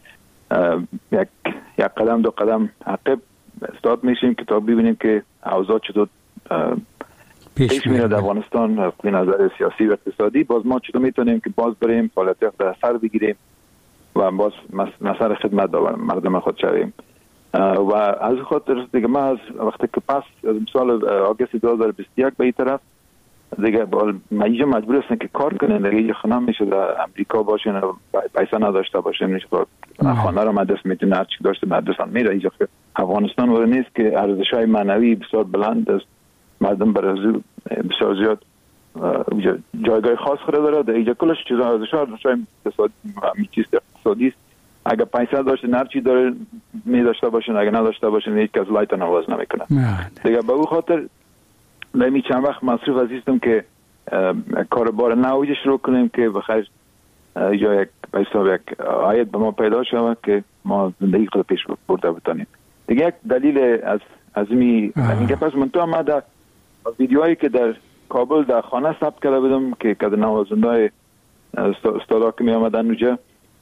یک قدم دو قدم عقب استاد میشیم که تا ببینیم که اوضاع چطور پیش میره در افغانستان از نظر سیاسی و اقتصادی. باز ما چطور میتونیم که باز بریم فعالیت در سر بگیریم و باز مسئله خدمت مردم خود شویم. و از خاطر دیگه ما از وقتی که پس از سال آگوست 2021 به این طرف دیگه اینجا مجبور هستن که کار کنن، دیگه خانه میشه در امریکا باشن و پیسه نداشته باشن، میشه خانه رو مدرسه میتونه هر چی داشته مدرسه میره. اینجا افغانستان ولی نیست که ارزش‌های معنوی بسیار بلند است، مردم برای بسیار زیاد جایگاه خاص خود داره در اینجا. کلش چیزا ارزش‌های اقتصادی است. اگه پیسه داشته هر چی داره می داشته باشن، اگه نداشته باشن هیچ کس لایت نواز نمیکنه دیگه. به اون خاطر نمی چند وقت مصروف هستیم که کاربار نویج شروع کنیم که بخیر یا یک حساب یک عاید به ما پیدا شود که ما زندگی خود پیش برده بتانیم دیگه. یک دلیل از می پس من تو هم در ویدیوهایی که در کابل در خانه ثبت کرده بودم که کد نوازنده استادا که می آمدن اونجا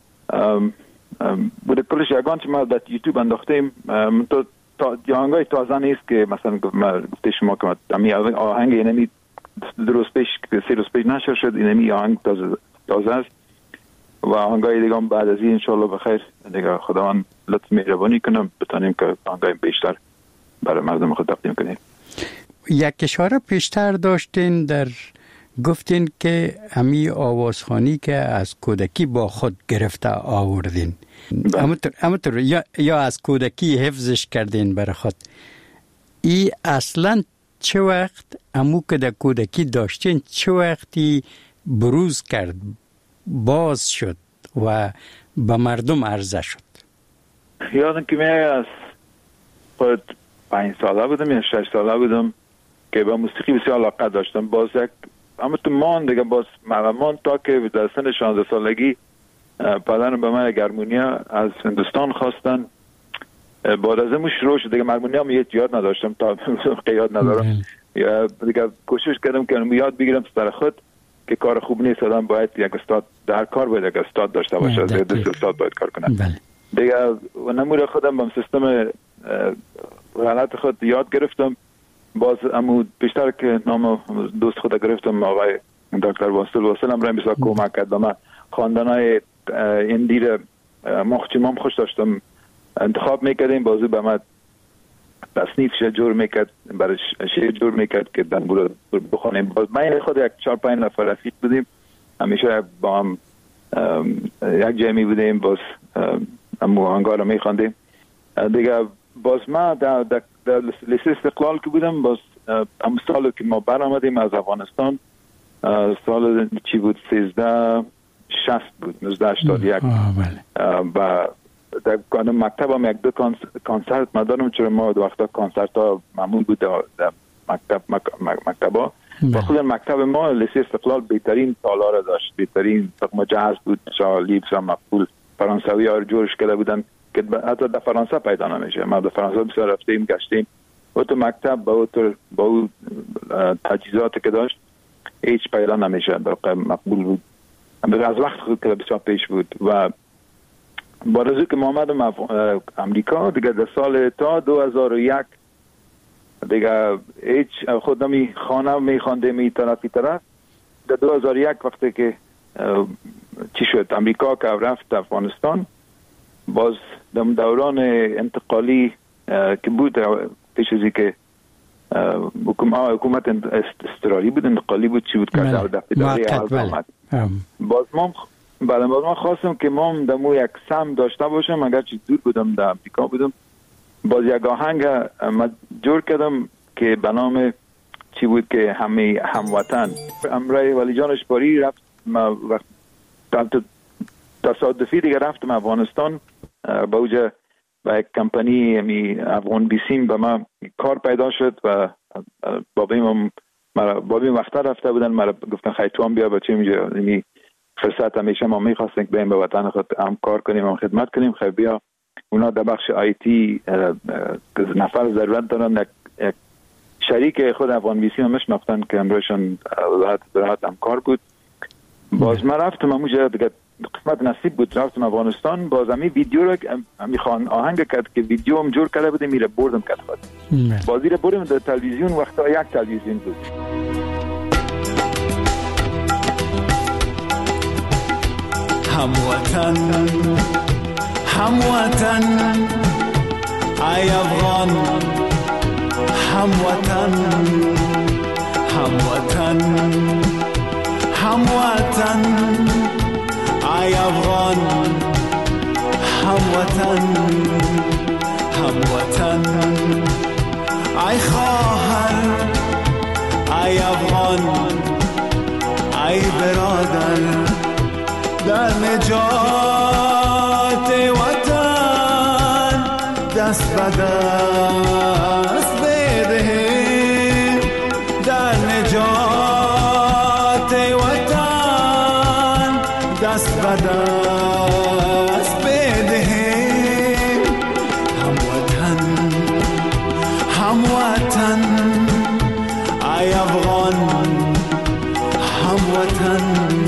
بوده کلش یگان که ما در یوتیوب انداختیم. تو آهنگای تازه نیست که مثلا گفته شما که آهنگ اینمی 2 روز پیش 3 روز پیش نشر شد، اینمی آهنگ تازه است و آهنگای دیگه هم بعد از این انشالله بخیر دیگه خداوند لطف مهربانی کنه بتانیم که آهنگای بیشتر برای مردم خود تقدیم کنیم.
یک اشاره پیشتر داشتین در گفتین که همی آوازخوانی که از کودکی با خود گرفته آوردین، همونطور یا از کودکی حفظش کردین برای خود. ای اصلا چه وقت امو که در کودکی داشتین چه وقتی بروز کرد، باز شد و به مردم عرضه شد؟
یادم که من از خود 5 ساله بودم یا 6 ساله بودم که به موسیقی بسیار علاقه داشتم. باز یک اما تو مان دیگه باز مردمان تا که در سن 16 سالگی پدرم به من هارمونیا از هندوستان خواستن. بعد از اون شروع شد دیگه هارمونیا هیچ یاد نداشتم تا یاد ندارم دیگه. کوشش کردم که یاد بگیرم سر خود که کار خوب نیست، آدم باید یک استاد در کار باید یک استاد داشته باشه، از دست استاد باید کار کنه دیگه. و نمور خودم با سیستم غلط خود یاد گرفتم. باز امو بیشتر که نام دوست خود گرفتم آقای دکتر واسل هم رای بسیار کمک کرد به من. خواندنای این دیر مخچمام خوش داشتم، انتخاب میکردیم بازو به من تصنیف جور میکرد، برای شعر جور میکرد که دن بخونیم. باز من خود یک 4-5 نفر رفیق بودیم، همیشه با هم یک جمعی بودیم، باز امو آهنگا رو میخواندیم دیگه. باز من در لیسه استقلال که بودم، باز هم سال که ما برآمدیم از افغانستان سال چی بود 1360 بود 1981 و در مکتب هم 1-2 کنسرت مدارم، چرا ما دو وقتا کنسرت ها معمول بود در مکتب ها و خود مکتب ما لیسه استقلال بهترین تالار داشت، بهترین تقم جهاز بود، شالی بسیار مقبول. فرانسوی ها رو جورش کرده بودن که حتی در فرانسه پیدا نمیشه. ما در فرانسه بسیار رفتیم گشتیم و تو مکتب با او تجهیزاتی که داشت هیچ پیدا نمیشه، مقبول بود. از وقت خود که بسیار پیش بود و با رزو که ما آمدم امریکا دیگه در سال تا 2001 دیگه هیچ خود نمی خانه می خواندیم این طرف. در 2001 وقتی که چی شد امریکا که رفت افغانستان، باز در دوران انتقالی که بود پیش ازی که حکومت استرالی بود، انتقالی بود، چی بود که در دفتری آمد. باز ما خواستم که ما دمو یک سم داشته باشم، اگر چی دور بودم در امریکا بودم. باز یک آهنگ جور کردم که به نام چی بود که همه هموطن امرای ولی جان اشباری رفت. ما وقت تصادفی دیگه رفتم افغانستان با اوجه با یک کمپانی افغان بیسیم به ما کار پیدا شد و بابیم وقتا رفته بودن. مرا گفتن خیلی تو هم بیا بچه اینجا فرصت همیشه ما میخواستیم بریم به وطن خود هم کار کنیم هم خدمت کنیم. خیلی بیا اونا در بخش آیتی نفر ضرورت دارن. یک شریک خود افغان بیسیم هم میشناختن که امروزشان راحت هم کار بود. باز من رفتم همونجا دیگه قسمت نصیب بود رفتم افغانستان. باز همی ویدیو رو میخوان آهنگ کرد که ویدیو هم جور کرده بودیم میره بردم کرد خود بازی رو بردم در تلویزیون. وقتا یک تلویزیون بود.
هموطن هموطن ای افغان هموطن هموطن هموطن ای افغان هموطن هموطن ای خواهر ای افغان ای برادر در نجات وطن دست به دست بدهیم. در نجات وطن دست به دست بدهیم. هموطن هموطن ای افغان هموطن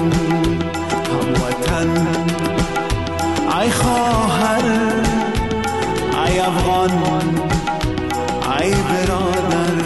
ای خواهر ای افغان ای برادر.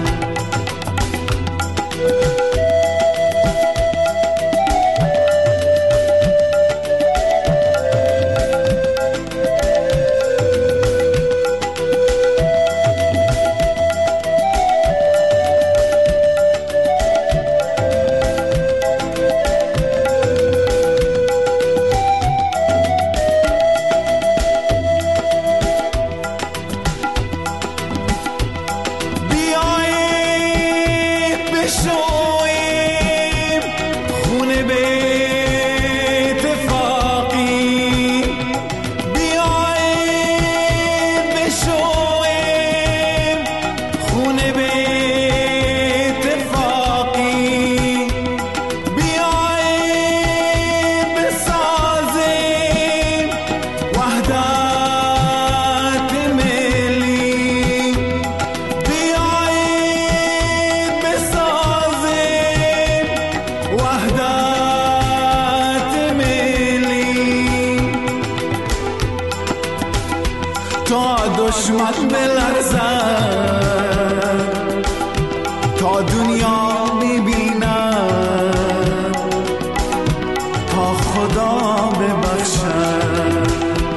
دشمن بلرزد تا دنیا میبیند تا خدا ببخشد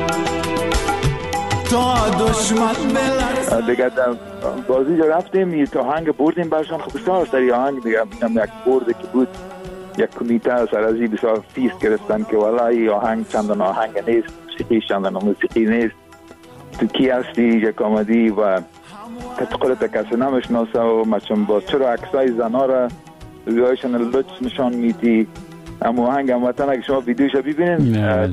تا دشمن بلرزد.
دیگه بازی جا رفتیم تا آهنگ بردیم برشان. خب بسیار سری آهنگ دیگه یک برده که بود یک کمیته سرازی بسیار فیس گرفتن که والله آهنگ چندان آهنگ نیست، موسیقی چندان موسیقی نیست، تو کی هستی یک آمدی و خودت کسی نمیشناسه و مچم با چرا عکسای زنا را رویایشان لطف نشان میدی. اما آهنگ هموطن اگه شما ویدیوش ببینین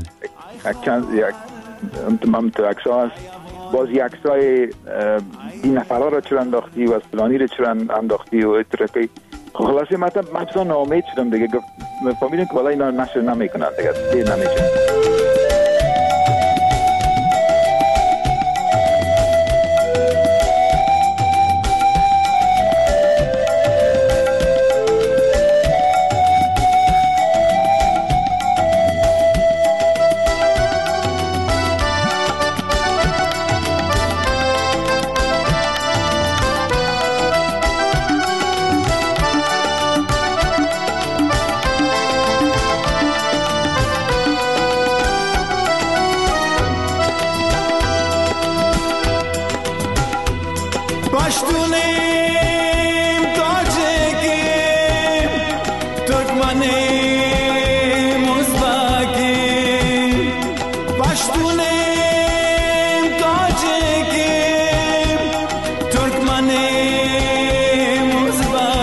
هم تو عکسها هست. باز یک عکسای این نفرها را چرا انداختی و فلانی را چرا انداختی و اترکی. خلاصی من بسیار ناامید شدم دیگه. فهمیدم که والا اینا نشر نمیکنن دیگه نمیشه.
Turkmane Muzbaki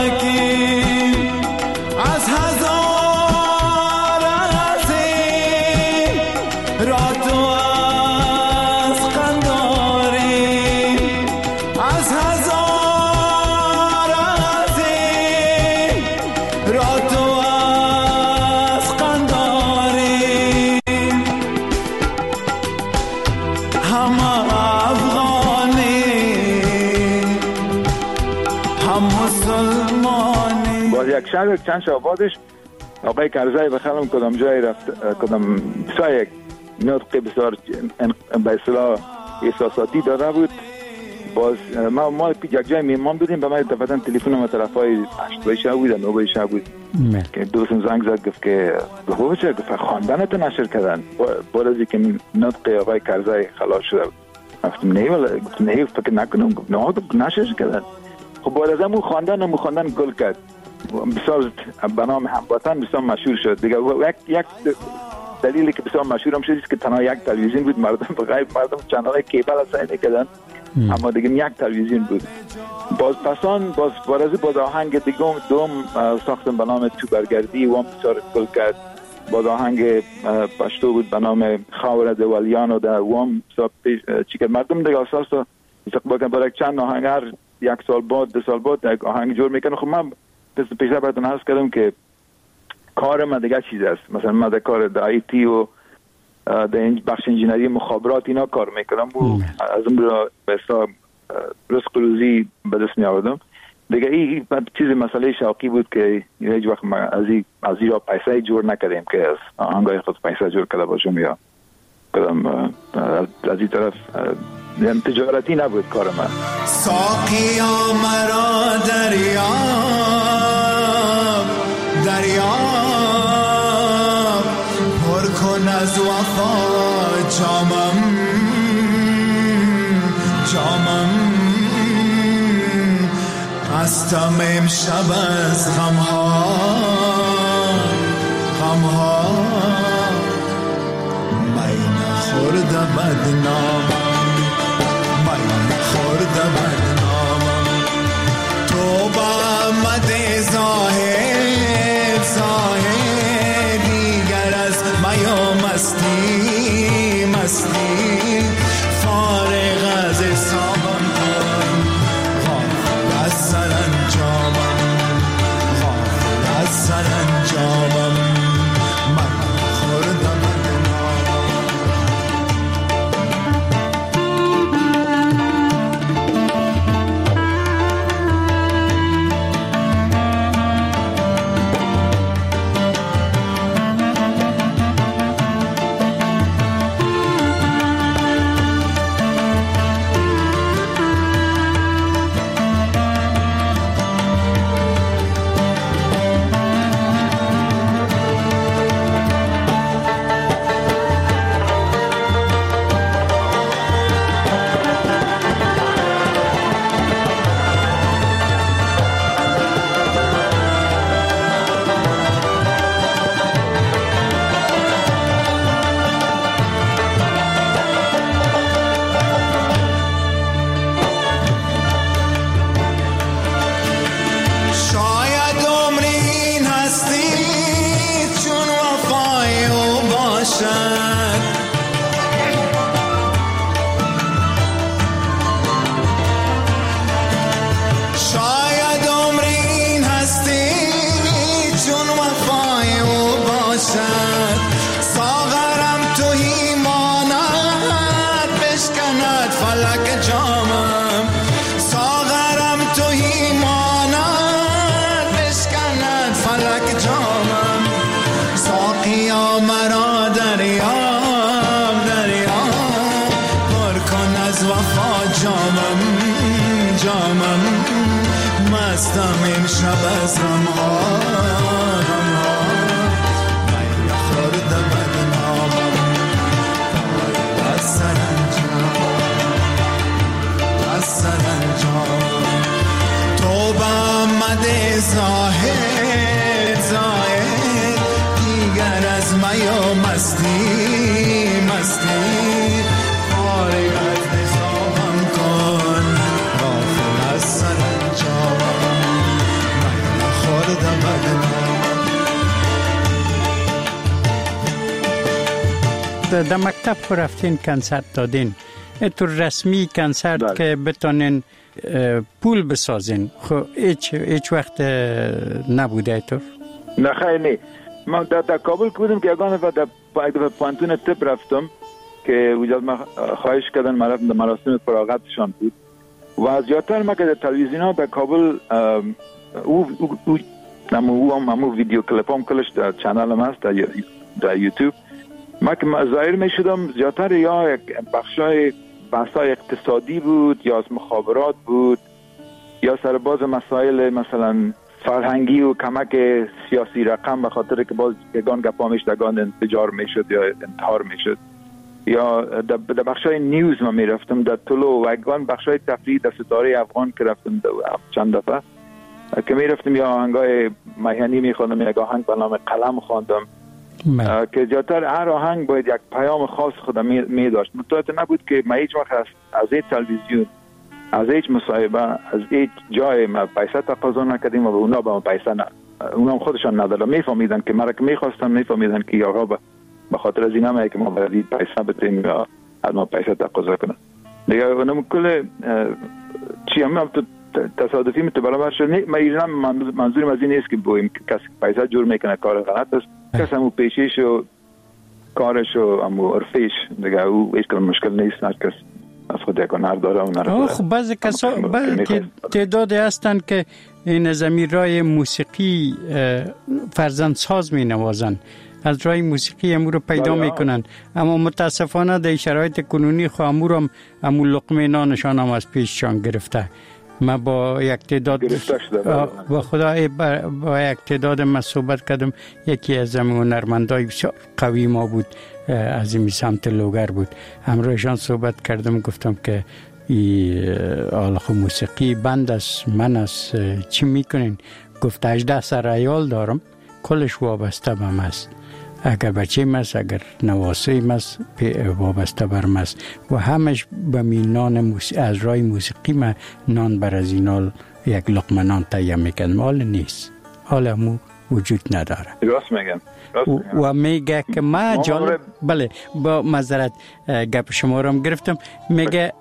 را تو از قنداری همه افغانی هم مسلمانی.
باز یک شهر چند شعبادش آقای کرزی بخلم کدام جای رفت، کدام بسیار یک نطق بسیار به اصطلاح احساساتی داده بود. باز ما یک جای میمان بودیم، به من دفعتا تلفن ما طرفای 8 بشه بود 9 بشه بود که دوستم زنگ زد گفت که بابا چه گفت خواندنتو نشر کردن بعد از اینکه نطق آقای کرزی خلاص شده. گفتم نه ولی گفتم نه فکر نکنم. گفت نه نشر کردن. خب بعد از اون خواندن گل کرد، بسیار به نام هموطن بسیار مشهور شد دیگه. یک دلیلی که بسیار مشهور هم شد که تنها یک تلویزیون بود، مردم بغیر مردم چنل کیبل سعی کردن اما دیگه یک تلویزیون بود. باز باز آهنگ دیگه دوم ساختم به نام تو برگردی و هم بسیار گل کرد. باز آهنگ پشتو بود به نام خاور دوالیان و در وام چی که مردم دیگه اساس استقبال کردن. برای چند آهنگ هر یک سال بعد 2 سال بعد یک آهنگ جور میکنه. خب من پیشتر براتون عرض کردم که کار من دیگه چیز است. مثلا من در کار در آیتی و در بخش انجینری مخابرات اینا کار میکنم و از اون را به اصطلاح رزق روزی به دست می آوردم دیگه. این چیز مسئله شوقی بود که هیچ وقت از این را پیسه جور نکردیم که از آهنگای خود پیسه جور کرده باشم یا کدام از این طرف تجارتی نبود کار من.
ساقیا مرا دریا پر کن از وفا جامم هستم امشب از غمها من خورده بدنامم تو با مد زاهد دیگر از میا مستی فارغ از حسابم کن غافل از سرانجامم من خوردم
در مکتب رفتین کنسرت دادین، تو رسمی کنسرت که بتونین پول بسازین، خب هیچ وقت نبوده تو؟
نه خیلی نه. من در کابل بودم که یگانه در پانتون تپ رفتم که وجود ما خواهش کردن مراسم فراغتشان بود و زیادتر ما که در تلویزیون ها در کابل همو ویدیو کلیپ هم کلش در چنل هم هست در یوتیوب. ما که ظاهر می شدم زیادتر یا بخشای بحثای اقتصادی بود یا از مخابرات بود یا سرباز مسائل مثلا فرهنگی و کمک سیاسی رقم، به خاطر که باز یگان گپامیش دگان انفجار میشد یا انتحار میشد، یا در بخشای نیوز ما میرفتم در طلوع و یگان بخشای تفریح در ستاره افغان که رفتم چند دفعه که میرفتم یا آهنگای میهنی میخوندم یا آهنگ به نام قلم خواندم که زیادتر هر آهنگ باید یک پیام خاص خودم می داشت. متوجه نبود که ما هیچ وقت از هیچ تلویزیون، از هیچ مصاحبه، از هیچ جای ما پیسه تقاضا نکردیم و اونا به ما پیسه اونا خودشان ندادن. میفهمیدن که مرا که میخواستن، میفهمیدن که آقا به خاطر از اینا که ما باید پیسه بدیم یا از ما پیسه تقاضا کنن دیگه. اونم کل چی هم تصادفی متبرابر شد. ما ایران منظورم از این نیست که بگوییم که کسی پیسه جور میکنه کار غلط است. کسی همو پیشیش و کارش و همو عرفیش دیگه، او هیچ کدام مشکل نیست. هر کس از خود یک هنر داره و هنر
خب بعضی کسا که تعدادی هستن که این زمین رای موسیقی فرزند ساز می نوازن، از رای موسیقی امور رو پیدا میکنن، اما متاسفانه در شرایط کنونی خو امور لقمه نانشان هم از پیششان گرفته. ما با یک تعداد با خدا با یک تعداد ما صحبت کردم. یکی از هنرمندای بسیار قوی ما بود، از این سمت لوگر بود، همراهشان صحبت کردم، گفتم که آلخو موسیقی بند است، من است، چی میکنین؟ گفت 18 سر عیال دارم، کلش وابسته بم است، اگر بچه مست، اگر نواسه مست وابسته برم است و همش به نان از رای موسیقی ما نان بر از اینال یک لقمه نان تهیه میکنم. حال نیست، حال همو وجود نداره.
راست میگم.
و میگه که ما جالب بله با معذرت گپ شما رو هم گرفتم، میگه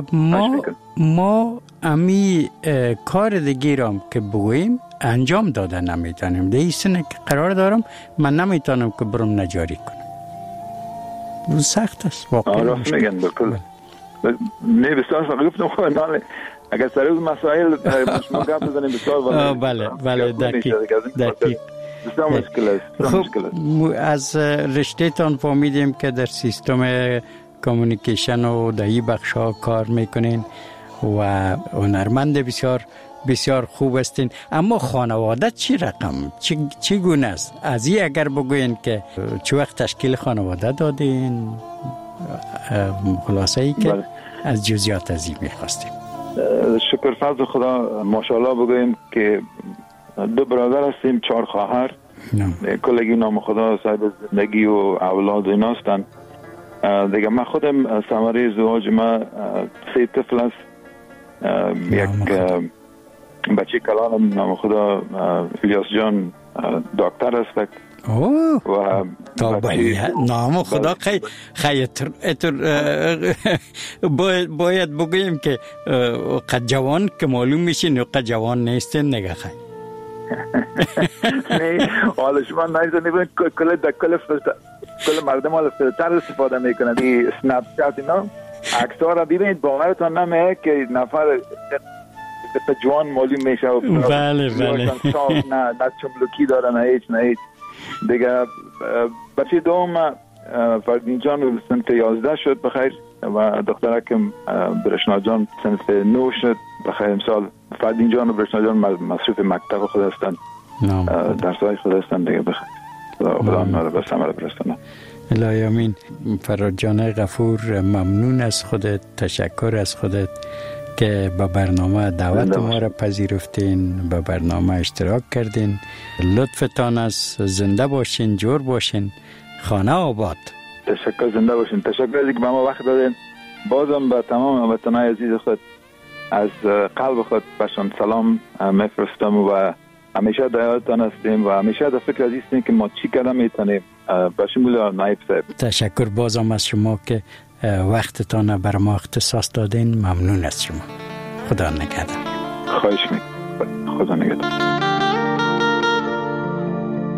ما امی کار دیگه هم که بگوییم انجام داده نمیتونیم. در این سنه که قرار دارم من نمیتونم که برم نجاری کنم. سخت است واقعا.
راست میگن بکل. نه بسیار سخت گفتم خواهد ناله اگر سر اون مسائل شما گفت بزنیم بسیار
بله دقیق. خب از رشته تان فهمیدیم که در سیستم کامیونیکیشن و در این بخش ها کار میکنین و هنرمند بسیار بسیار خوب هستین، اما خانواده چی رقم چی گونه است؟ از این اگر بگوین که چه وقت تشکیل خانواده دادین، خلاصه ای که از جزئیات از این میخواستیم.
شکر فضل خدا، ماشاءالله بگویم که 2 برادر هستیم، 4 خواهر، کلگی نام خدا صاحب زندگی و اولاد و اینا هستن دیگه. من خودم ثمره زواج ما 3 طفل است. یک بچه کلانم نام خدا الیاس جان دکتر است و
نام خدا باید بگویم که قد جوان که معلوم میشین و قد جوان نیستین نگه خیلی
نه حالا شما نایزه کل مردم حالا فیلتر استفاده میکنن، این سنپ چت اینا عکس‌ها را ببینید باورتان نمیاد که نفر جوان معلوم میشه و
بله
نه چملوکی داره نه هیچ دیگه. بچه دوم فردین جان سنف 11 شد بخیر و دخترکم برشنا جان سنف 9 شد بخیر امسال. فردین جان و برشنا جان مصروف مکتب خود هستند، درسای خود هستند دیگه بخیر. خدا اونا رو به ثمر برسونه.
الهی آمین. فراد جان غفور ممنون از خودت، تشکر از خودت که به برنامه دعوت ما را پذیرفتین، به برنامه اشتراک کردین. لطفتان است. زنده باشین، جور باشین، خانه آباد.
تشکر، زنده باشین. تشکر از اینکه به ما وقت دادین. بازم به تمام وطنای عزیز خود از قلب خود بهشان سلام میفرستم و همیشه دعایتان هستیم و همیشه در فکر از هستیم که ما چی کردن میتونیم. باشیم نایب صاحب.
تشکر بازم از شما که وقتتان بر ما اختصاص دادین. ممنون از شما. خدا نگهدار.
خواهش میکنم. خدا نگهدار.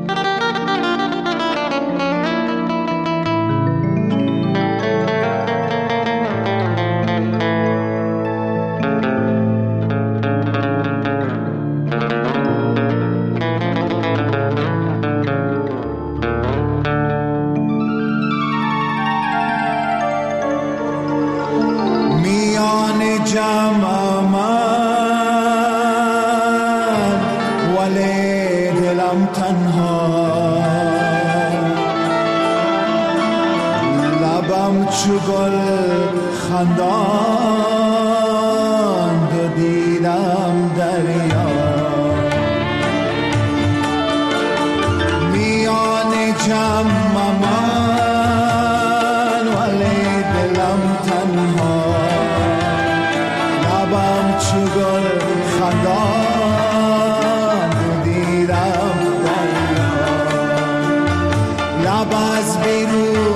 تنها لبم چو گل خنداند و دیدم دریا میان جمع من ولی دلم تنها لبم چو گل خنداند و دیدم دریا لب از بیرون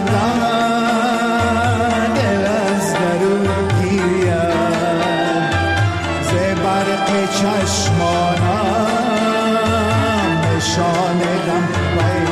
خنداند دل از درون گریان ز برق چشمانم نشان غم